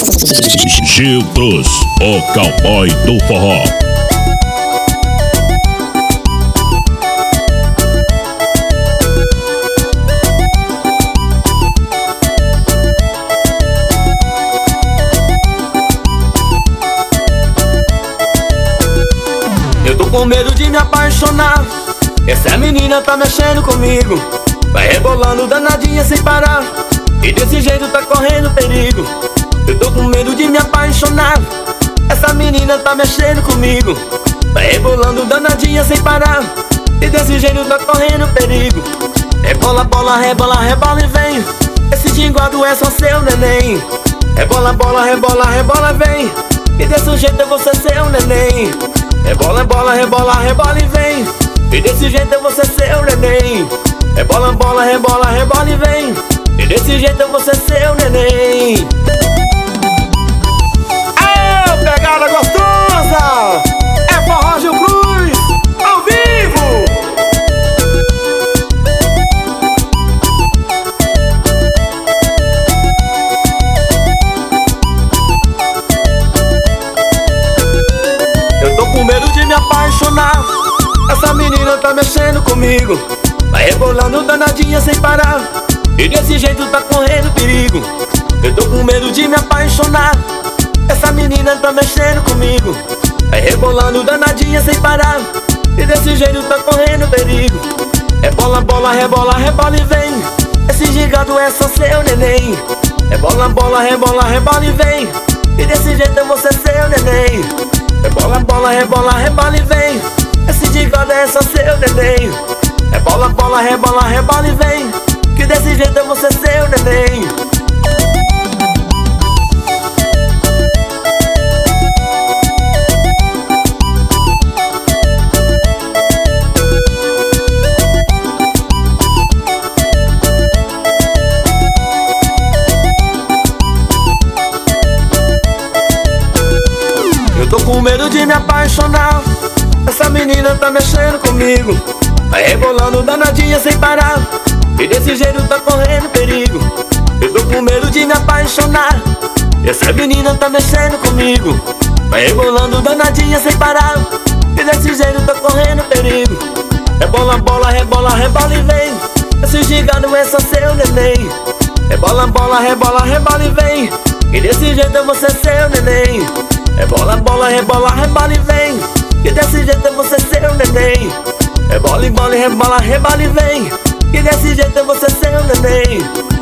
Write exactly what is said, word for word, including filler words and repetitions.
Gildos, o cowboy do forró. Eu tô com medo de me apaixonar. Essa menina tá mexendo comigo, vai rebolando danadinha sem parar, e desse jeito tá correndo perigo. Eu tô com medo de me apaixonar. Essa menina tá mexendo comigo, vai rebolando danadinha sem parar, e desse jeito tá correndo perigo. Rebola, bola, rebola, rebola e vem. Esse ginguado é só seu neném. Rebola, bola, rebola, rebola e vem, e desse jeito eu vou ser seu neném. Rebola, bola, rebola, rebola e vem, e desse jeito eu vou ser seu neném. Rebola, bola, rebola, rebola e vem, e desse jeito eu vou ser seu neném. Aê, pegada gostosa! É forró Gil Cruz, ao vivo! Eu tô com medo de me apaixonar. Essa menina tá mexendo comigo, vai rebolando danadinha sem parar, e desse jeito tá correndo perigo. Eu tô com medo de me apaixonar. Essa menina tá mexendo comigo, vai rebolando danadinha sem parar, e desse jeito tá correndo perigo. Rebola, bola, rebola, rebola e vem. Esse gigado é só seu neném. Rebola, bola, rebola, rebola e vem, e desse jeito eu vou ser seu neném. Rebola, bola, rebola, rebola e vem. Esse gigado é só seu neném. Rebola, bola, rebola, rebola e vem, que desse jeito eu vou ser seu neném. Eu tô com medo de me apaixonar. Essa menina tá mexendo comigo, vai rebolando danadinha sem parar, e desse jeito tá correndo perigo. Eu tô com medo de me apaixonar. Essa menina tá mexendo comigo, vai rebolando danadinha sem parar, e desse jeito tá correndo perigo. Rebola, bola, rebola, rebola e vem. Esse gigado é só seu neném. Rebola, bola, rebola, rebola e vem, e desse jeito eu vou ser seu neném. Rebola, bola, rebola, rebola e vem, e desse jeito eu vou ser seu neném. Rebola, bola, rebola, rebola e vem, e desse jeito eu vou ser seu neném.